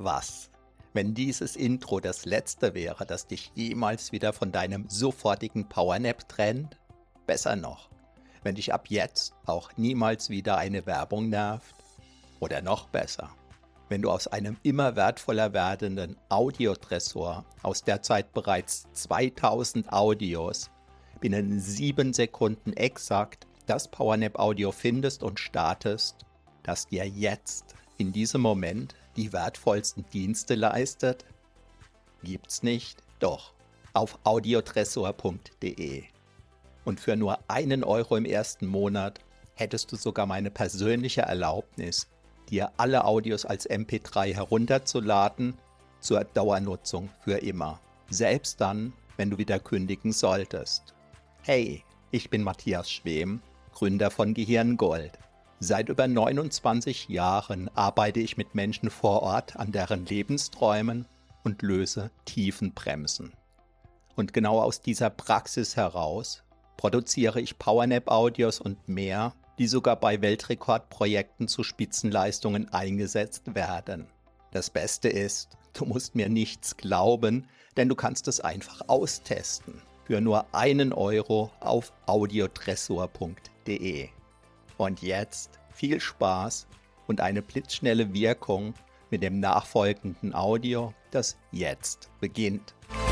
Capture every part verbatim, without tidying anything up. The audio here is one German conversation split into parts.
Was, wenn dieses Intro das letzte wäre, das dich jemals wieder von deinem sofortigen Powernap trennt? Besser noch, wenn dich ab jetzt auch niemals wieder eine Werbung nervt? Oder noch besser, wenn du aus einem immer wertvoller werdenden Audiotresor aus derzeit bereits zweitausend Audios binnen sieben Sekunden exakt das Powernap-Audio findest und startest, das dir jetzt in diesem Moment die wertvollsten Dienste leistet? Gibt's nicht? Doch, auf audiotresor punkt de. Und für nur einen Euro im ersten Monat hättest du sogar meine persönliche Erlaubnis, dir alle Audios als M P drei herunterzuladen, zur Dauernutzung für immer. Selbst dann, wenn du wieder kündigen solltest. Hey, ich bin Matthias Schwem, Gründer von Gehirngold. Seit über neunundzwanzig Jahren arbeite ich mit Menschen vor Ort an deren Lebensträumen und löse Tiefenbremsen. Und genau aus dieser Praxis heraus produziere ich Powernap-Audios und mehr, die sogar bei Weltrekordprojekten zu Spitzenleistungen eingesetzt werden. Das Beste ist, du musst mir nichts glauben, denn du kannst es einfach austesten. Für nur einen Euro auf audiotresor punkt de. Und jetzt viel Spaß und eine blitzschnelle Wirkung mit dem nachfolgenden Audio, das jetzt beginnt.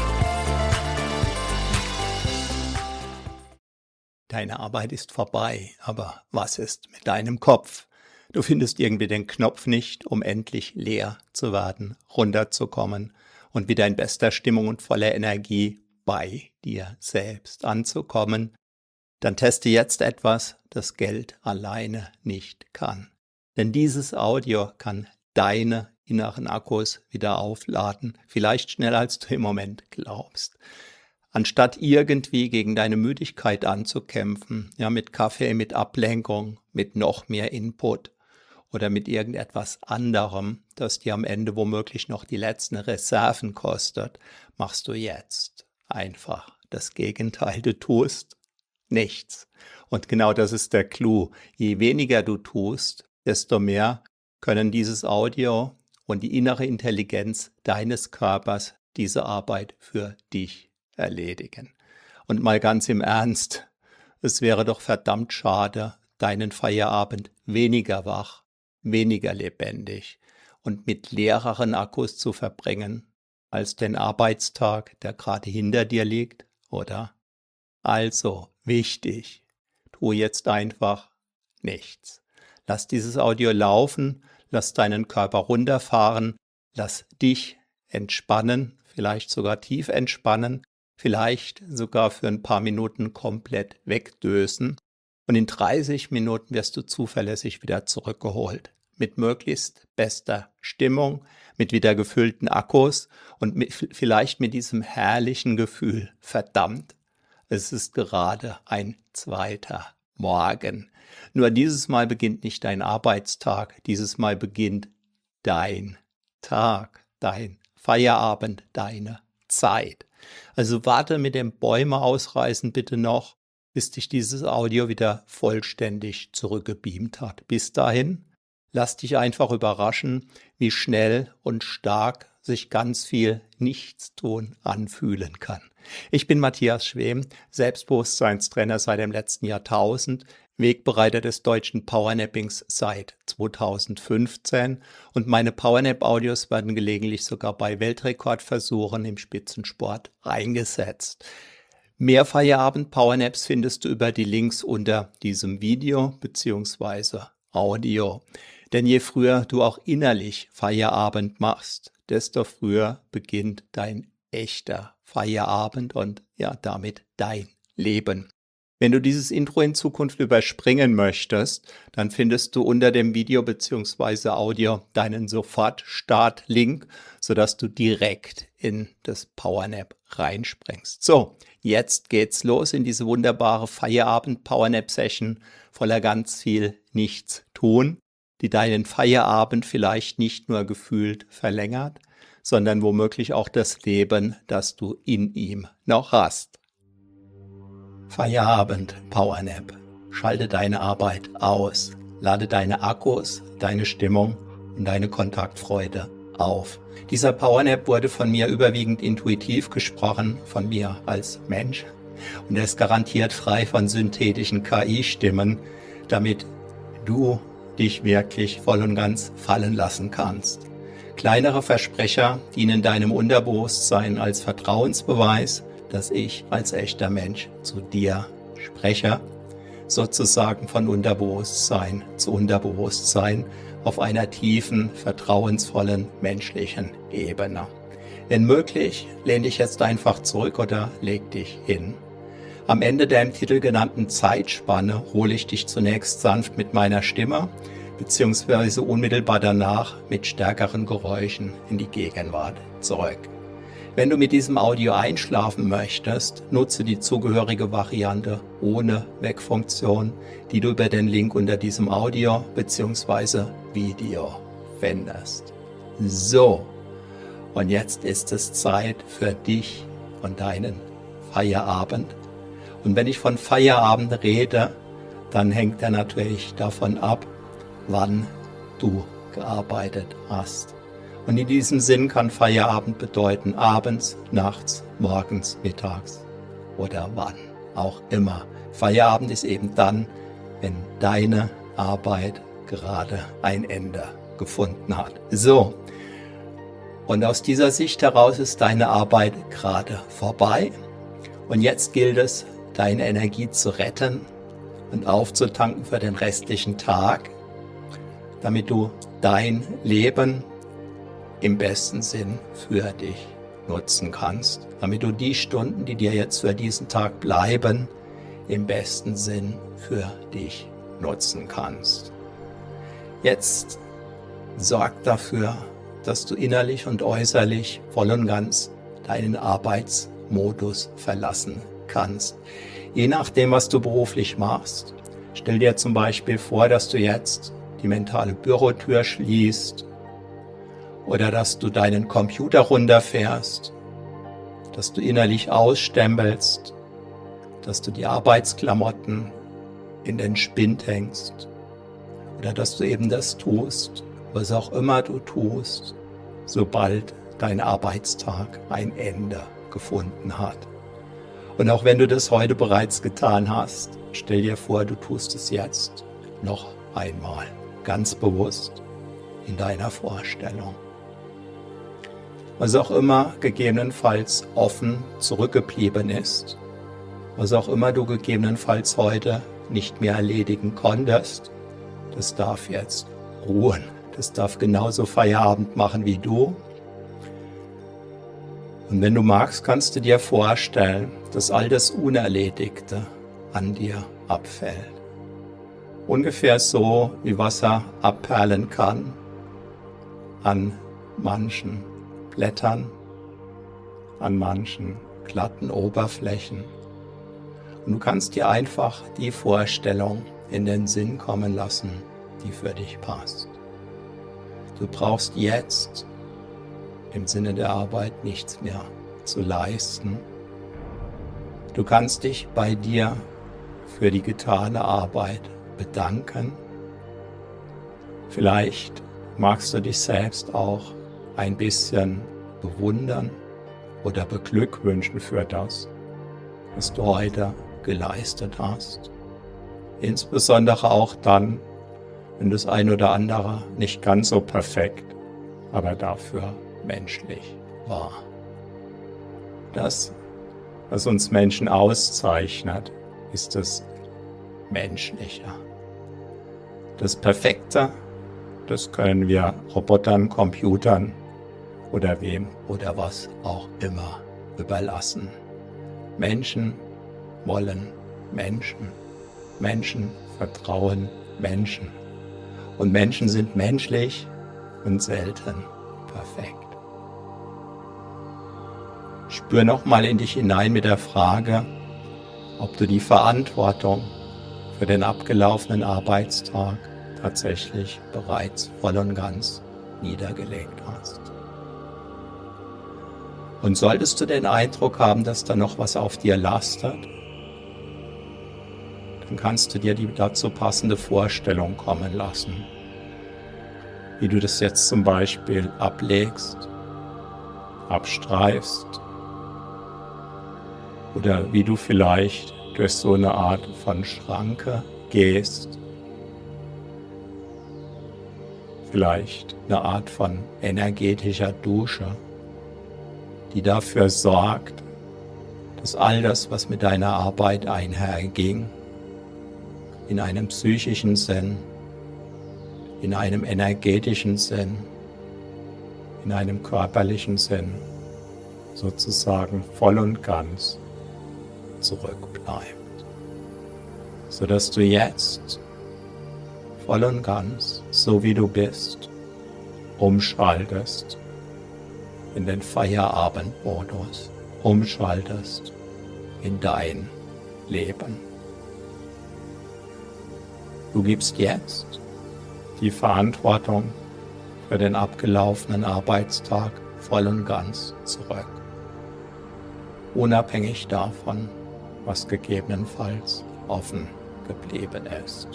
Deine Arbeit ist vorbei, aber was ist mit deinem Kopf? Du findest irgendwie den Knopf nicht, um endlich leer zu werden, runterzukommen und wieder in bester Stimmung und voller Energie bei dir selbst anzukommen. Dann teste jetzt etwas, das Geld alleine nicht kann. Denn dieses Audio kann deine inneren Akkus wieder aufladen, vielleicht schneller als du im Moment glaubst. Anstatt irgendwie gegen deine Müdigkeit anzukämpfen, ja, mit Kaffee, mit Ablenkung, mit noch mehr Input oder mit irgendetwas anderem, das dir am Ende womöglich noch die letzten Reserven kostet, machst du jetzt einfach das Gegenteil. Du tust nichts. Und genau das ist der Clou. Je weniger du tust, desto mehr können dieses Audio und die innere Intelligenz deines Körpers diese Arbeit für dich erledigen. Und mal ganz im Ernst, es wäre doch verdammt schade, deinen Feierabend weniger wach, weniger lebendig und mit leereren Akkus zu verbringen, als den Arbeitstag, der gerade hinter dir liegt, oder? Also, wichtig, tu jetzt einfach nichts. Lass dieses Audio laufen, lass deinen Körper runterfahren, lass dich entspannen, vielleicht sogar tief entspannen, vielleicht sogar für ein paar Minuten komplett wegdösen und in dreißig Minuten wirst du zuverlässig wieder zurückgeholt. Mit möglichst bester Stimmung, mit wieder gefüllten Akkus und mit, vielleicht mit diesem herrlichen Gefühl, verdammt, es ist gerade ein zweiter Morgen. Nur dieses Mal beginnt nicht dein Arbeitstag, dieses Mal beginnt dein Tag, dein Feierabend, deine Zeit. Also warte mit dem Bäume ausreißen bitte noch, bis dich dieses Audio wieder vollständig zurückgebeamt hat. Bis dahin, lass dich einfach überraschen, wie schnell und stark sich ganz viel Nichtstun anfühlen kann. Ich bin Matthias Schwem, Selbstbewusstseinstrainer seit dem letzten Jahrtausend, Wegbereiter des deutschen Powernappings seit zweitausendfünfzehn und meine Powernap-Audios werden gelegentlich sogar bei Weltrekordversuchen im Spitzensport eingesetzt. Mehr Feierabend-Powernaps findest du über die Links unter diesem Video bzw. Audio. Denn je früher du auch innerlich Feierabend machst, desto früher beginnt dein echter Feierabend und ja damit dein Leben. Wenn du dieses Intro in Zukunft überspringen möchtest, dann findest du unter dem Video bzw. Audio deinen Sofort-Start-Link, sodass du direkt in das Powernap reinspringst. So, jetzt geht's los in diese wunderbare Feierabend-Powernap-Session voller ganz viel Nichtstun, die deinen Feierabend vielleicht nicht nur gefühlt verlängert, sondern womöglich auch das Leben, das du in ihm noch hast. Feierabend Powernap. Schalte deine Arbeit aus. Lade deine Akkus, deine Stimmung und deine Kontaktfreude auf. Dieser Powernap wurde von mir überwiegend intuitiv gesprochen, von mir als Mensch. Und er ist garantiert frei von synthetischen K I-Stimmen, damit du dich wirklich voll und ganz fallen lassen kannst. Kleinere Versprecher dienen deinem Unterbewusstsein als Vertrauensbeweis, dass ich als echter Mensch zu dir spreche, sozusagen von Unterbewusstsein zu Unterbewusstsein auf einer tiefen, vertrauensvollen, menschlichen Ebene. Wenn möglich, lehn dich jetzt einfach zurück oder leg dich hin. Am Ende der im Titel genannten Zeitspanne hole ich dich zunächst sanft mit meiner Stimme, beziehungsweise unmittelbar danach mit stärkeren Geräuschen in die Gegenwart zurück. Wenn du mit diesem Audio einschlafen möchtest, nutze die zugehörige Variante ohne Weckfunktion, die du über den Link unter diesem Audio bzw. Video findest. So, und jetzt ist es Zeit für dich und deinen Feierabend. Und wenn ich von Feierabend rede, dann hängt er natürlich davon ab, wann du gearbeitet hast. Und in diesem Sinn kann Feierabend bedeuten abends, nachts, morgens, mittags oder wann auch immer. Feierabend ist eben dann, wenn deine Arbeit gerade ein Ende gefunden hat. So, und aus dieser Sicht heraus ist deine Arbeit gerade vorbei. Und jetzt gilt es, deine Energie zu retten und aufzutanken für den restlichen Tag, damit du dein Leben im besten Sinn für dich nutzen kannst, damit du die Stunden, die dir jetzt für diesen Tag bleiben, im besten Sinn für dich nutzen kannst. Jetzt sorg dafür, dass du innerlich und äußerlich voll und ganz deinen Arbeitsmodus verlassen kannst. Je nachdem, was du beruflich machst, stell dir zum Beispiel vor, dass du jetzt die mentale Bürotür schließt oder dass du deinen Computer runterfährst, dass du innerlich ausstempelst, dass du die Arbeitsklamotten in den Spind hängst oder dass du eben das tust, was auch immer du tust, sobald dein Arbeitstag ein Ende gefunden hat. Und auch wenn du das heute bereits getan hast, stell dir vor, du tust es jetzt noch einmal, ganz bewusst in deiner Vorstellung. Was auch immer gegebenenfalls offen zurückgeblieben ist, was auch immer du gegebenenfalls heute nicht mehr erledigen konntest, das darf jetzt ruhen. Das darf genauso Feierabend machen wie du. Und wenn du magst, kannst du dir vorstellen, dass all das Unerledigte an dir abfällt. Ungefähr so, wie Wasser abperlen kann an manchen Blättern, an manchen glatten Oberflächen. Und du kannst dir einfach die Vorstellung in den Sinn kommen lassen, die für dich passt. Du brauchst jetzt im Sinne der Arbeit nichts mehr zu leisten. Du kannst dich bei dir für die getane Arbeit bedanken. Vielleicht magst du dich selbst auch ein bisschen bewundern oder beglückwünschen für das, was du heute geleistet hast. Insbesondere auch dann, wenn das ein oder andere nicht ganz so perfekt, aber dafür menschlich war. Das, was uns Menschen auszeichnet, ist das Menschliche. Das Perfekte, das können wir Robotern, Computern oder wem oder was auch immer überlassen. Menschen wollen Menschen. Menschen vertrauen Menschen. Und Menschen sind menschlich und selten perfekt. Spür nochmal in dich hinein mit der Frage, ob du die Verantwortung für den abgelaufenen Arbeitstag tatsächlich bereits voll und ganz niedergelegt hast. Und solltest du den Eindruck haben, dass da noch was auf dir lastet, dann kannst du dir die dazu passende Vorstellung kommen lassen. wie du das jetzt zum Beispiel ablegst, abstreifst oder wie du vielleicht durch so eine Art von Schranke gehst, vielleicht eine Art von energetischer Dusche, die dafür sorgt, dass all das, was mit deiner Arbeit einherging, in einem psychischen Sinn, in einem energetischen Sinn, in einem körperlichen Sinn sozusagen voll und ganz zurückbleibt, sodass du jetzt voll und ganz, so wie du bist, umschaltest in den Feierabendmodus, umschaltest in dein Leben. Du gibst jetzt die Verantwortung für den abgelaufenen Arbeitstag voll und ganz zurück, unabhängig davon, was gegebenenfalls offen geblieben ist.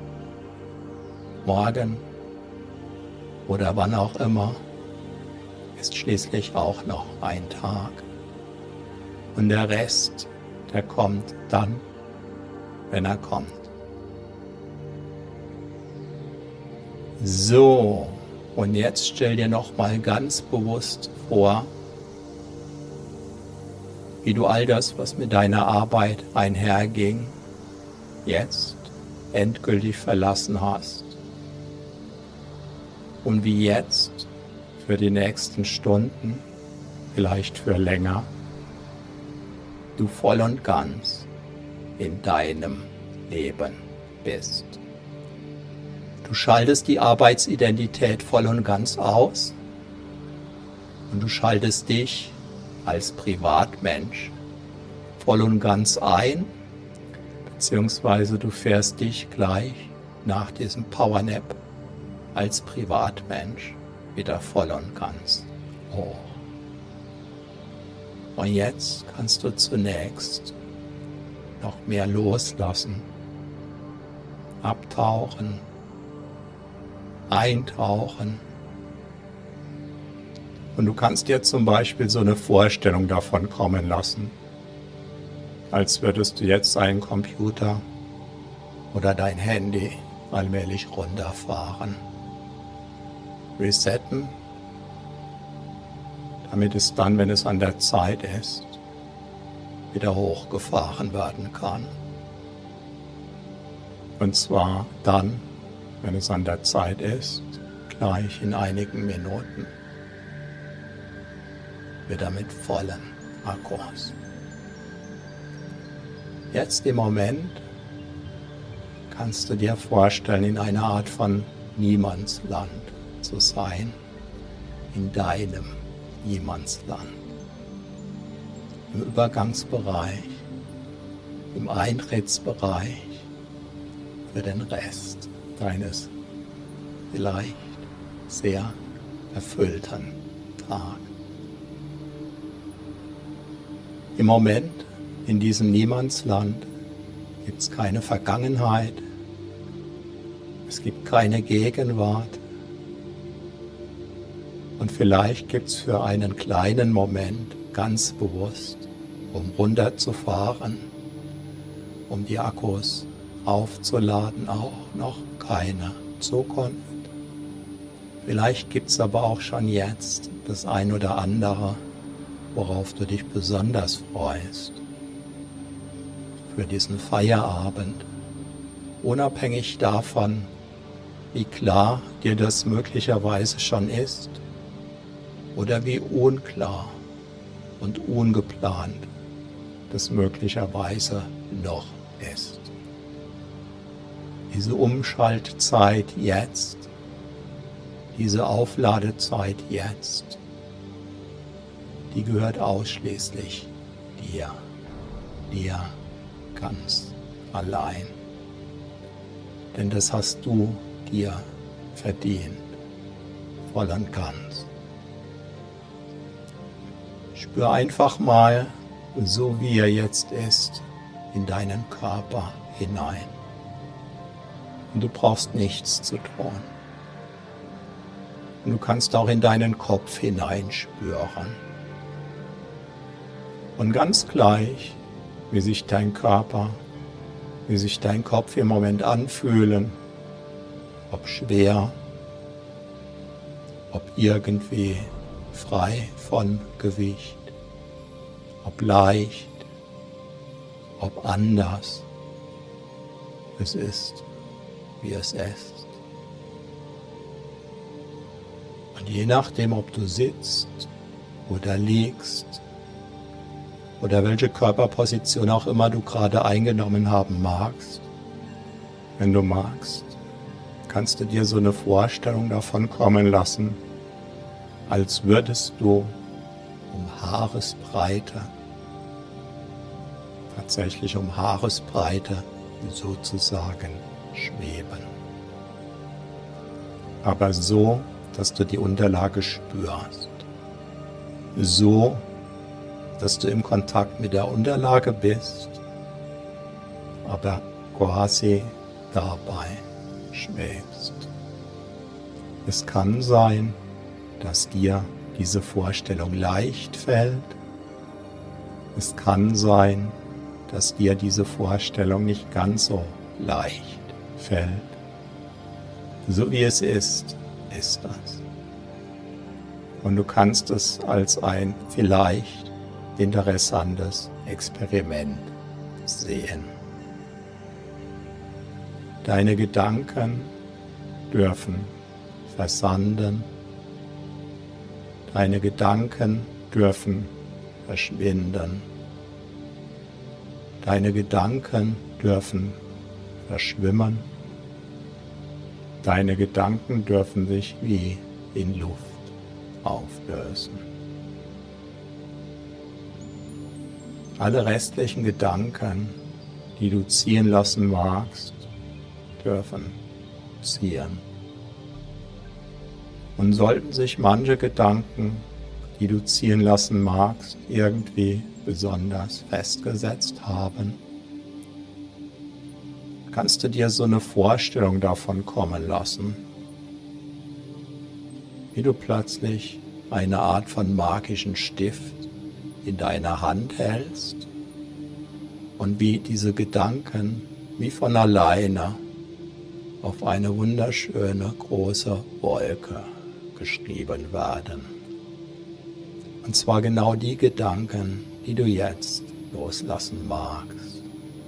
Morgen oder wann auch immer ist schließlich auch noch ein Tag. Und der Rest, der kommt dann, wenn er kommt. So, und jetzt stell dir noch mal ganz bewusst vor, wie du all das, was mit deiner Arbeit einherging, jetzt endgültig verlassen hast. Und wie jetzt für die nächsten Stunden, vielleicht für länger, du voll und ganz in deinem Leben bist. Du schaltest die Arbeitsidentität voll und ganz aus und du schaltest dich als Privatmensch voll und ganz ein, beziehungsweise du fährst dich gleich nach diesem Powernap als Privatmensch wieder voll und ganz hoch. Und jetzt kannst du zunächst noch mehr loslassen, abtauchen, eintauchen. Und du kannst dir zum Beispiel so eine Vorstellung davon kommen lassen, als würdest du jetzt deinen Computer oder dein Handy allmählich runterfahren, resetten, damit es dann, wenn es an der Zeit ist, wieder hochgefahren werden kann. Und zwar dann, wenn es an der Zeit ist, gleich in einigen Minuten, wieder mit vollen Akkus. Jetzt im Moment kannst du dir vorstellen, in einer Art von Niemandsland zu sein, in deinem Niemandsland, im Übergangsbereich, im Eintrittsbereich für den Rest deines vielleicht sehr erfüllten Tages. Im Moment, in diesem Niemandsland, gibt es keine Vergangenheit, es gibt keine Gegenwart und vielleicht gibt es für einen kleinen Moment ganz bewusst, um runterzufahren, um die Akkus aufzuladen, auch noch keine Zukunft. Vielleicht gibt es aber auch schon jetzt das ein oder andere, worauf du dich besonders freust, für diesen Feierabend, unabhängig davon, wie klar dir das möglicherweise schon ist oder wie unklar und ungeplant das möglicherweise noch ist. Diese Umschaltzeit jetzt, diese Aufladezeit jetzt, die gehört ausschließlich dir, dir ganz allein. Denn das hast du dir verdient, voll und ganz. Spür einfach mal, so wie er jetzt ist, in deinen Körper hinein. Und du brauchst nichts zu tun. Und du kannst auch in deinen Kopf hineinspüren. Und ganz gleich, wie sich dein Körper, wie sich dein Kopf im Moment anfühlen, ob schwer, ob irgendwie frei von Gewicht, ob leicht, ob anders. Es ist, wie es ist. Und je nachdem, ob du sitzt oder liegst oder welche Körperposition auch immer du gerade eingenommen haben magst, wenn du magst, kannst du dir so eine Vorstellung davon kommen lassen, als würdest du um Haaresbreite, tatsächlich um Haaresbreite sozusagen schweben. Aber so, dass du die Unterlage spürst. So, dass du im Kontakt mit der Unterlage bist, aber quasi dabei schwebst. Es kann sein, dass dir diese Vorstellung leicht fällt. Es kann sein, dass dir diese Vorstellung nicht ganz so leicht fällt. So wie es ist, ist das. Und du kannst es als ein vielleicht interessantes Experiment sehen. Deine Gedanken dürfen versanden. Deine Gedanken dürfen verschwinden. Deine Gedanken dürfen verschwimmen. Deine Gedanken dürfen sich wie in Luft auflösen. Alle restlichen Gedanken, die du ziehen lassen magst, dürfen ziehen. Und sollten sich manche Gedanken, die du ziehen lassen magst, irgendwie besonders festgesetzt haben, kannst du dir so eine Vorstellung davon kommen lassen, wie du plötzlich eine Art von magischen Stift in deiner Hand hältst und wie diese Gedanken wie von alleine auf eine wunderschöne große Wolke geschrieben werden. Und zwar genau die Gedanken, die du jetzt loslassen magst.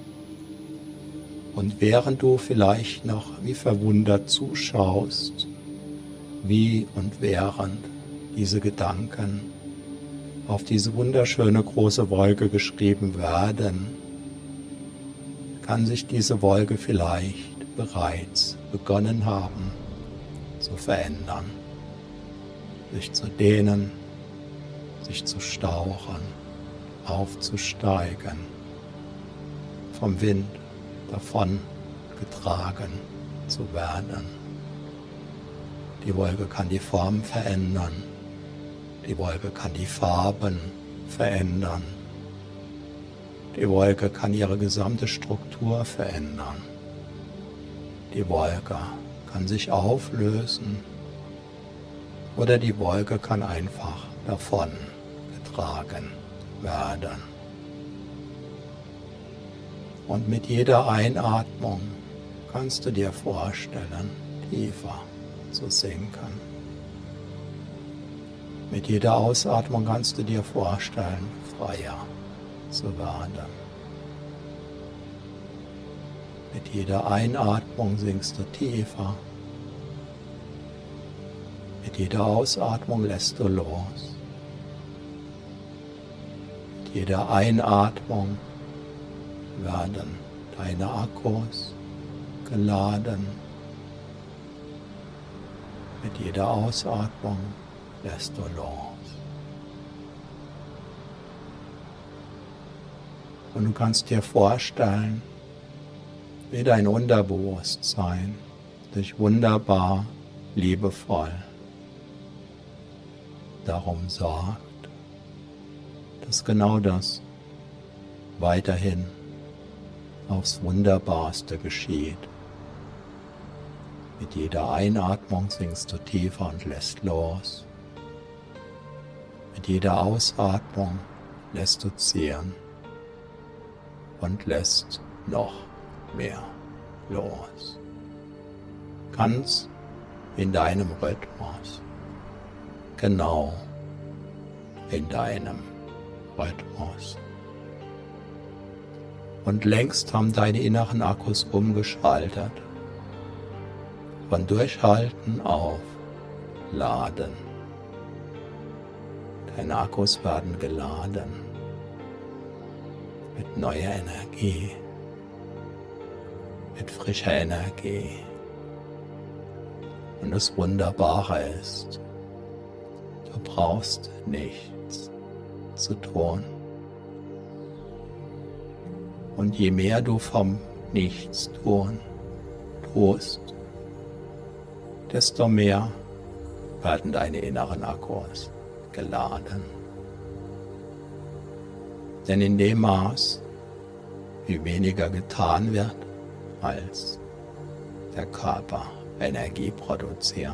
Und während du vielleicht noch wie verwundert zuschaust, wie und während diese Gedanken auf diese wunderschöne große Wolke geschrieben werden, kann sich diese Wolke vielleicht bereits begonnen haben zu verändern, sich zu dehnen, sich zu stauchen, aufzusteigen, vom Wind davon getragen zu werden. Die Wolke kann die Form verändern, die Wolke kann die Farben verändern, die Wolke kann ihre gesamte Struktur verändern. Die Wolke kann sich auflösen oder die Wolke kann einfach davon getragen werden. Und mit jeder Einatmung kannst du dir vorstellen, tiefer zu sinken. Mit jeder Ausatmung kannst du dir vorstellen, freier zu werden. Mit jeder Einatmung sinkst du tiefer. Mit jeder Ausatmung lässt du los. Mit jeder Einatmung werden deine Akkus geladen. Mit jeder Ausatmung lässt du los. Und du kannst dir vorstellen, wie dein Unterbewusstsein dich wunderbar liebevoll darum sorgt, dass genau das weiterhin aufs Wunderbarste geschieht. Mit jeder Einatmung sinkst du tiefer und lässt los. Mit jeder Ausatmung lässt du ziehen und lässt noch mehr los. Ganz in deinem Rhythmus. Genau in deinem Rhythmus. Und längst haben deine inneren Akkus umgeschaltet. Von Durchhalten auf Laden. Deine Akkus werden geladen mit neuer Energie, mit frischer Energie. Und das Wunderbare ist, du brauchst nichts zu tun. Und je mehr du vom Nichtstun tust, desto mehr werden deine inneren Akkus geladen. Denn in dem Maß, wie weniger getan wird, als der Körper Energie produziert,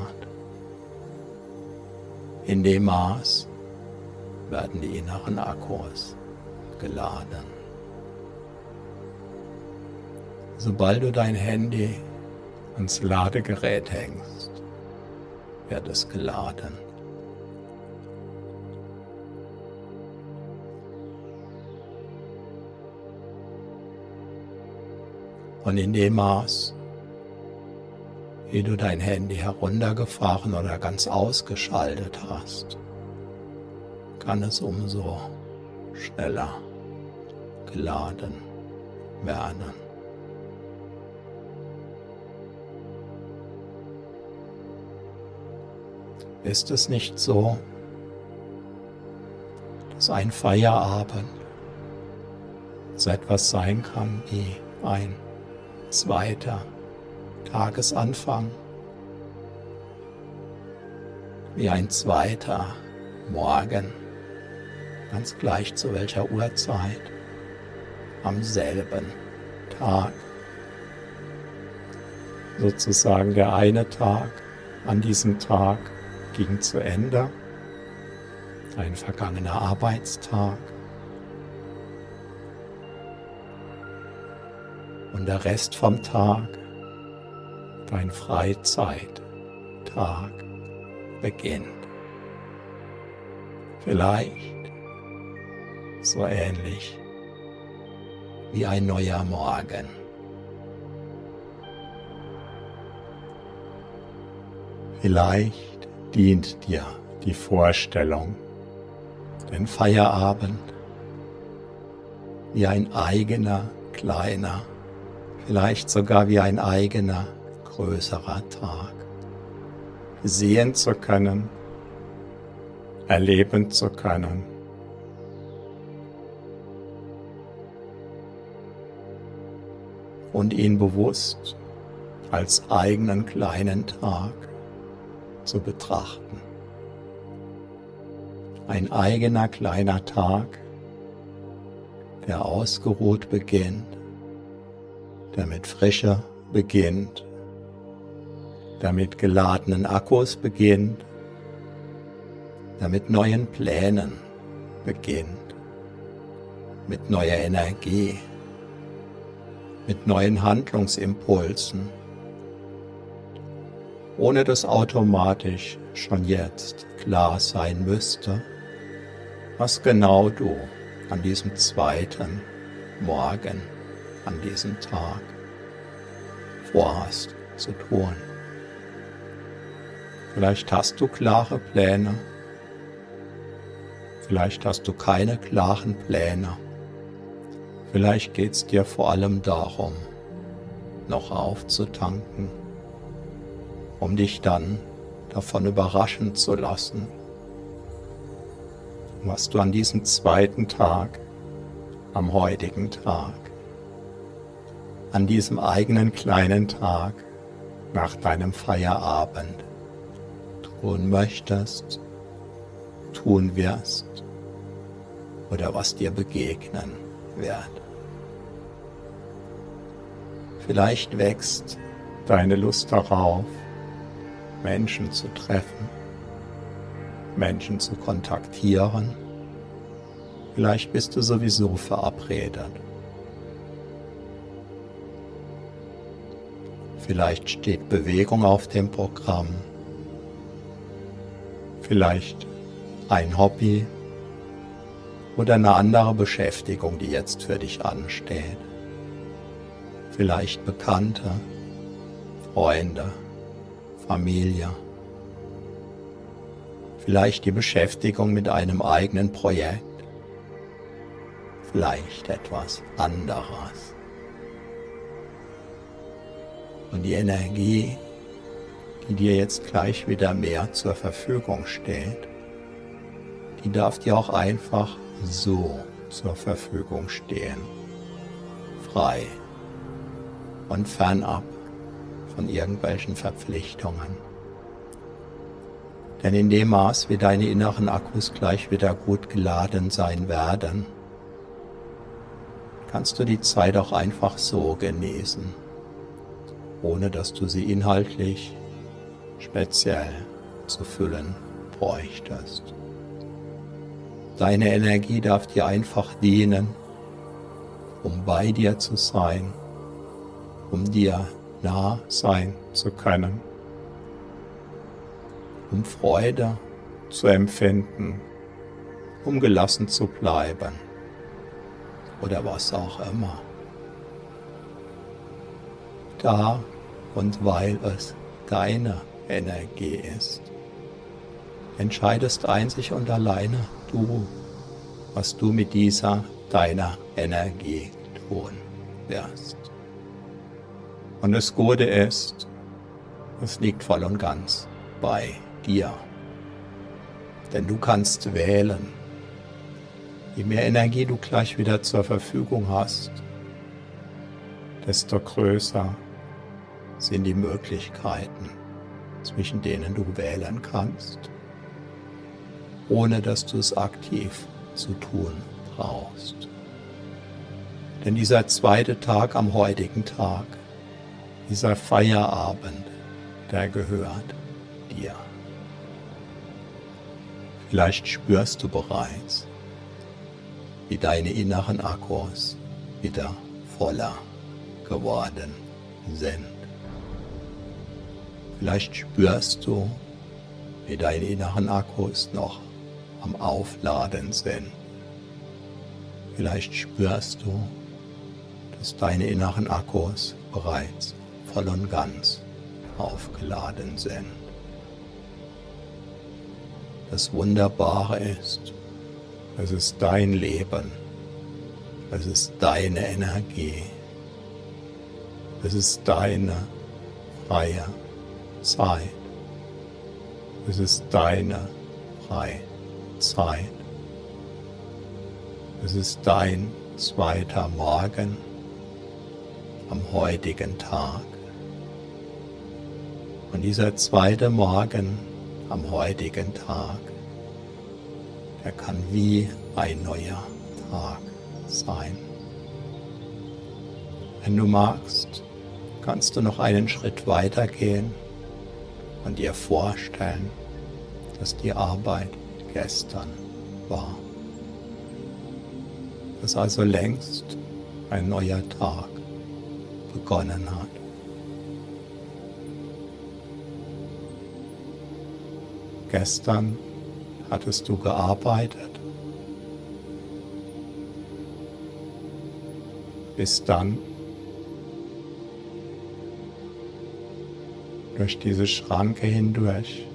in dem Maß werden die inneren Akkus geladen. Sobald du dein Handy ans Ladegerät hängst, wird es geladen. Und in dem Maß, wie du dein Handy heruntergefahren oder ganz ausgeschaltet hast, kann es umso schneller geladen werden. Ist es nicht so, dass ein Feierabend so etwas sein kann wie ein zweiter Tagesanfang, wie ein zweiter Morgen, ganz gleich zu welcher Uhrzeit, am selben Tag. Sozusagen der eine Tag an diesem Tag ging zu Ende, ein vergangener Arbeitstag, und der Rest vom Tag, dein Freizeittag, beginnt. Vielleicht so ähnlich wie ein neuer Morgen. Vielleicht dient dir die Vorstellung, den Feierabend wie ein eigener, kleiner, vielleicht sogar wie ein eigener, größerer Tag sehen zu können, erleben zu können. Und ihn bewusst als eigenen kleinen Tag zu betrachten. Ein eigener kleiner Tag, der ausgeruht beginnt, der mit Frische beginnt, der mit geladenen Akkus beginnt, der mit neuen Plänen beginnt, mit neuer Energie, mit neuen Handlungsimpulsen, ohne dass automatisch schon jetzt klar sein müsste, was genau du an diesem zweiten Morgen, an diesem Tag vorhast zu tun. Vielleicht hast du klare Pläne, vielleicht hast du keine klaren Pläne, vielleicht geht es dir vor allem darum, noch aufzutanken, um dich dann davon überraschen zu lassen, was du an diesem zweiten Tag, am heutigen Tag, an diesem eigenen kleinen Tag nach deinem Feierabend tun möchtest, tun wirst oder was dir begegnen wird. Vielleicht wächst deine Lust darauf, Menschen zu treffen, Menschen zu kontaktieren. Vielleicht bist du sowieso verabredet. Vielleicht steht Bewegung auf dem Programm. Vielleicht ein Hobby oder eine andere Beschäftigung, die jetzt für dich ansteht. Vielleicht Bekannte, Freunde, Familie. Vielleicht die Beschäftigung mit einem eigenen Projekt. Vielleicht etwas anderes. Und die Energie, die dir jetzt gleich wieder mehr zur Verfügung steht, die darf dir auch einfach so zur Verfügung stehen. Frei und fernab von irgendwelchen Verpflichtungen. Denn in dem Maß, wie deine inneren Akkus gleich wieder gut geladen sein werden, kannst du die Zeit auch einfach so genießen, ohne dass du sie inhaltlich speziell zu füllen bräuchtest. Deine Energie darf dir einfach dienen, um bei dir zu sein, um dir nah sein zu können, um Freude zu empfinden, um gelassen zu bleiben oder was auch immer. Da und weil es deine Energie ist, entscheidest einzig und alleine du, was du mit dieser deiner Energie tun wirst. Und das Gute ist, es liegt voll und ganz bei dir. Denn du kannst wählen. Je mehr Energie du gleich wieder zur Verfügung hast, desto größer sind die Möglichkeiten, zwischen denen du wählen kannst, ohne dass du es aktiv zu tun brauchst. Denn dieser zweite Tag am heutigen Tag, dieser Feierabend, der gehört dir. Vielleicht spürst du bereits, wie deine inneren Akkus wieder voller geworden sind. Vielleicht spürst du, wie deine inneren Akkus noch am Aufladen sind. Vielleicht spürst du, dass deine inneren Akkus bereits voll und ganz aufgeladen sind. Das Wunderbare ist, es ist dein Leben, es ist deine Energie, es ist deine freie Zeit, es ist deine freie Zeit, es ist dein zweiter Morgen am heutigen Tag. Und dieser zweite Morgen am heutigen Tag, der kann wie ein neuer Tag sein. Wenn du magst, kannst du noch einen Schritt weiter gehen und dir vorstellen, dass die Arbeit gestern war. Dass also längst ein neuer Tag begonnen hat. Gestern hattest du gearbeitet, bis dann durch diese Schranke hindurch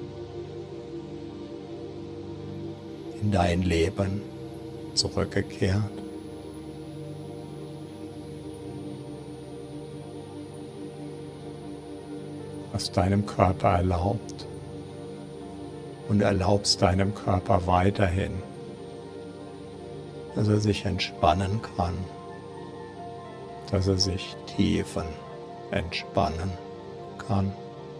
in dein Leben zurückgekehrt. Hast deinem Körper erlaubt und erlaubst deinem Körper weiterhin, dass er sich entspannen kann, dass er sich tiefen entspannen kann,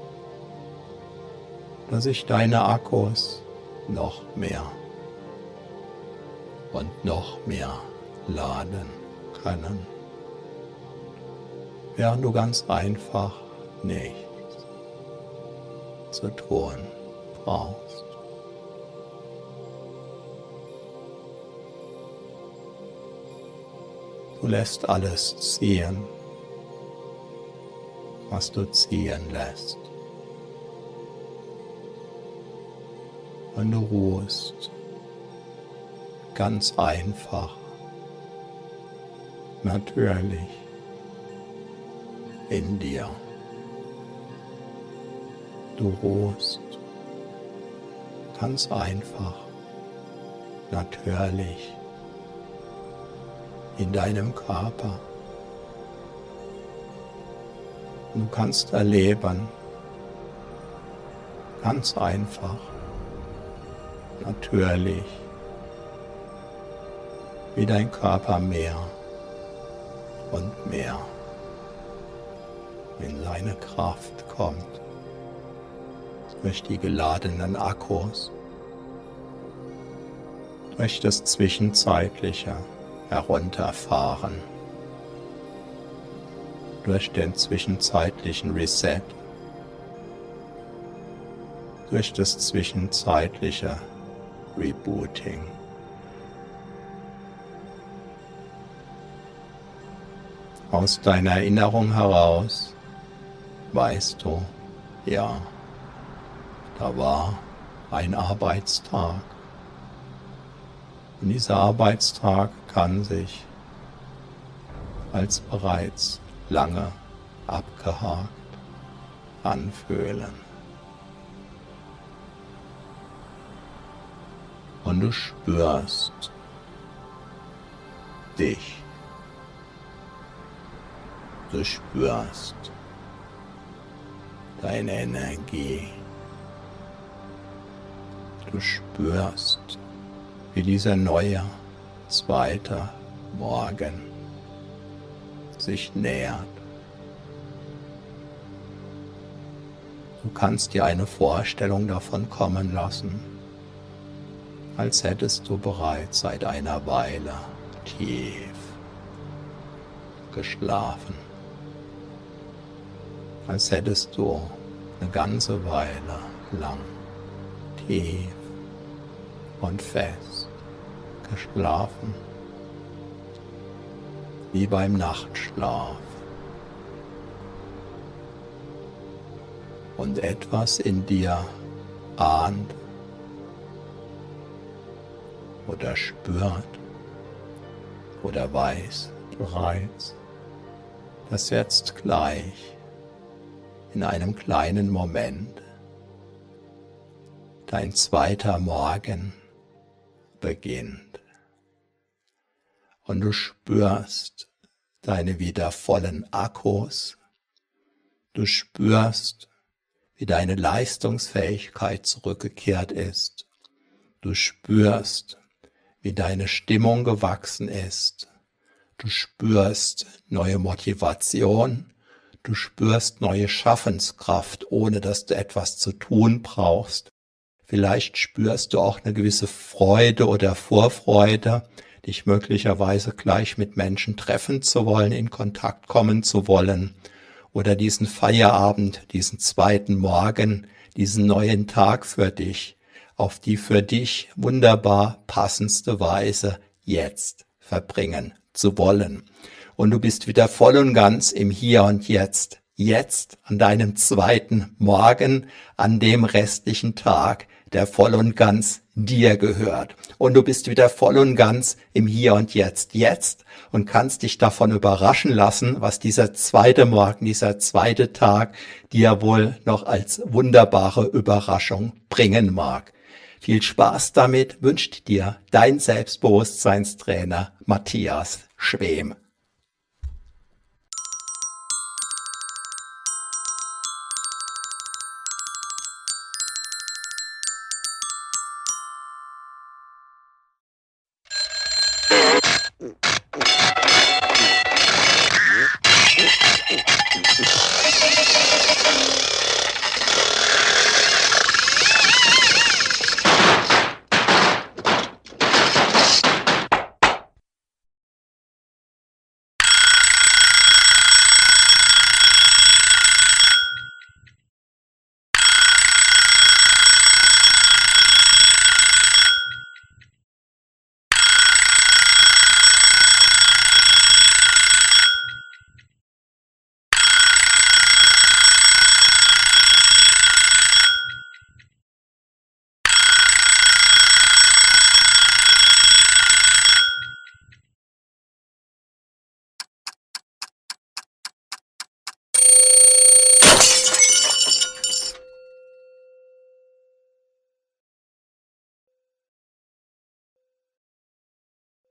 dass sich deine Akkus noch mehr und noch mehr laden können, während du ganz einfach nichts zu tun brauchst. Du lässt alles ziehen, was du ziehen lässt. Und du ruhst ganz einfach, natürlich in dir. Du ruhst ganz einfach, natürlich in deinem Körper. Du kannst erleben, ganz einfach, natürlich, wie dein Körper mehr und mehr in seine Kraft kommt, durch die geladenen Akkus, durch das Zwischenzeitliche herunterfahren, durch den zwischenzeitlichen Reset, durch das zwischenzeitliche Rebooting. Aus deiner Erinnerung heraus weißt du, ja, da war ein Arbeitstag. Und dieser Arbeitstag kann sich als bereits lange abgehakt anfühlen. Und du spürst dich. Du spürst deine Energie. Du spürst, wie dieser neue, zweite Morgen sich nähert. Du kannst dir eine Vorstellung davon kommen lassen, als hättest du bereits seit einer Weile tief geschlafen. Als hättest du eine ganze Weile lang tief und fest geschlafen, wie beim Nachtschlaf. Und etwas in dir ahnt oder spürt oder weiß bereits, dass jetzt gleich in einem kleinen Moment dein zweiter Morgen beginnt. Und du spürst deine wieder vollen Akkus. Du spürst, wie deine Leistungsfähigkeit zurückgekehrt ist. Du spürst, wie deine Stimmung gewachsen ist. Du spürst neue Motivation. Du spürst neue Schaffenskraft, ohne dass du etwas zu tun brauchst. Vielleicht spürst du auch eine gewisse Freude oder Vorfreude, dich möglicherweise gleich mit Menschen treffen zu wollen, in Kontakt kommen zu wollen oder diesen Feierabend, diesen zweiten Morgen, diesen neuen Tag für dich, auf die für dich wunderbar passendste Weise jetzt verbringen zu wollen. Und du bist wieder voll und ganz im Hier und Jetzt. Jetzt an deinem zweiten Morgen, an dem restlichen Tag, der voll und ganz dir gehört. Und du bist wieder voll und ganz im Hier und Jetzt. Jetzt und kannst dich davon überraschen lassen, was dieser zweite Morgen, dieser zweite Tag dir wohl noch als wunderbare Überraschung bringen mag. Viel Spaß damit wünscht dir dein Selbstbewusstseinstrainer Matthias Schwem. Mm.